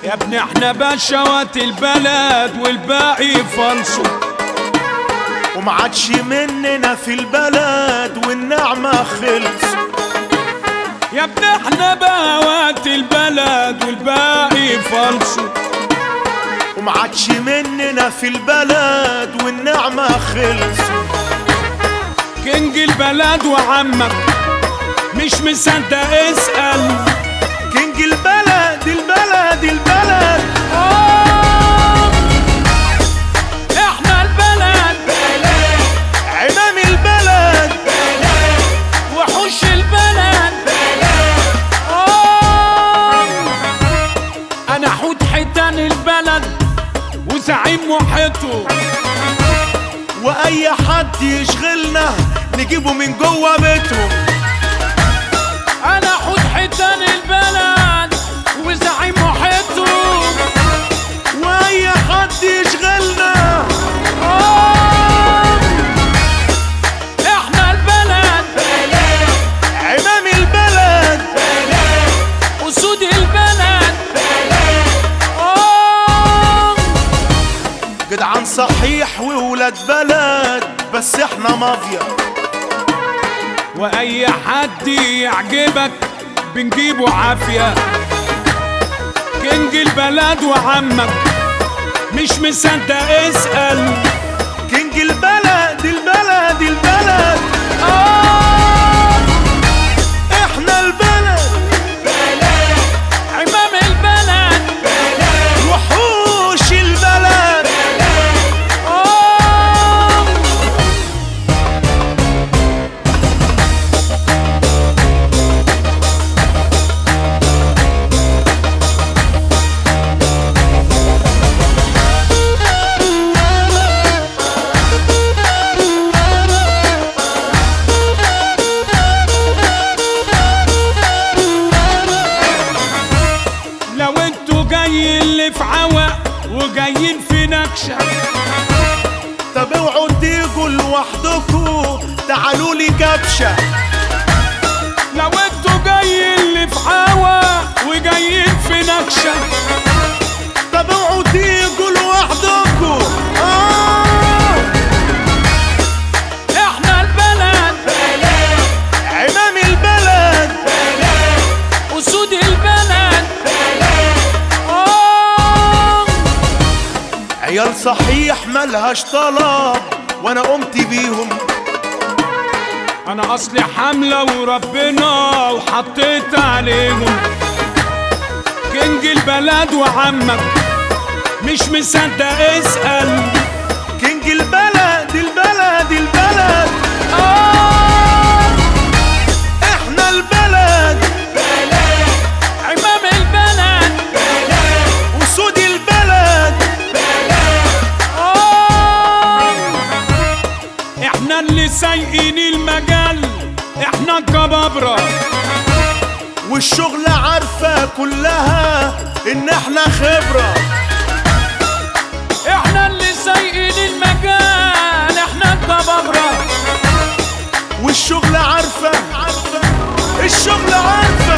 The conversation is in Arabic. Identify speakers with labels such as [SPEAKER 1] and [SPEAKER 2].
[SPEAKER 1] يا ابني احنا بشوات البلد والباقي فالصو،
[SPEAKER 2] ومعادش مننا في البلد والنعمة خلص.
[SPEAKER 1] يا ابني احنا بهوات البلد والباقي فالصو،
[SPEAKER 2] ومعادش مننا في البلد والنعمة خلص.
[SPEAKER 1] كينج البلد وعمك مش مصدق اسأل،
[SPEAKER 2] كينج البلد البلد البلد
[SPEAKER 1] احنا البلد
[SPEAKER 2] بلد، عمام البلد بلد،
[SPEAKER 1] وحوش البلد
[SPEAKER 2] بلد.
[SPEAKER 1] انا حوت حيتان البلد وزعيم محيطه،
[SPEAKER 2] واي حد يشغلنا نجيبه من جوه بيتهم.
[SPEAKER 1] انا حوت حيتان البلد وزعيم محيطه،
[SPEAKER 2] واي حد يشغلنا
[SPEAKER 1] احنا البلد
[SPEAKER 2] بلد، عمام البلد بلد،
[SPEAKER 1] اسود البلد
[SPEAKER 2] جدعان صحيح وولاد بلد بس احنا مافيا.
[SPEAKER 1] واي حد يعجبك بنجيبه عافية. كينج البلد وعمك مش مصدق اسأل،
[SPEAKER 2] كينج البلد البلد البلد احنا البلد بلد،
[SPEAKER 1] عمام البلد
[SPEAKER 2] بلد، وحوش البلد بلد.
[SPEAKER 1] لو انتوا جايين اللي في عوق وجايين في نكشة،
[SPEAKER 2] طب اوعوا تيجوا لوحدكوا تعالوا لي كبشه.
[SPEAKER 1] لو انتوا جايين اللي في عوق وجايين في نكشة،
[SPEAKER 2] طب اوعوا تيجوا لوحدكوا
[SPEAKER 1] احنا البلد
[SPEAKER 2] بلد، عمام البلد بلد،
[SPEAKER 1] اسود البلد
[SPEAKER 2] عيال صحيح ملهاش طلب وانا قمت بيهم.
[SPEAKER 1] انا اصلي حملة وربنا وحطيت عليهم. كينج البلد وعمك مش مصدق اسأل،
[SPEAKER 2] كينج البلد البلد البلد احنا البلد بلد،
[SPEAKER 1] عمام البلد
[SPEAKER 2] بلد، وسود البلد بلد.
[SPEAKER 1] احنا اللي سايقين المجال، احنا الجبابرة،
[SPEAKER 2] والشغل عارفة كلها ان احنا خبرة.
[SPEAKER 1] احنا اللي سايقين المجال، احنا الجبابرة،
[SPEAKER 2] والشغل عارفة الشغل عارفة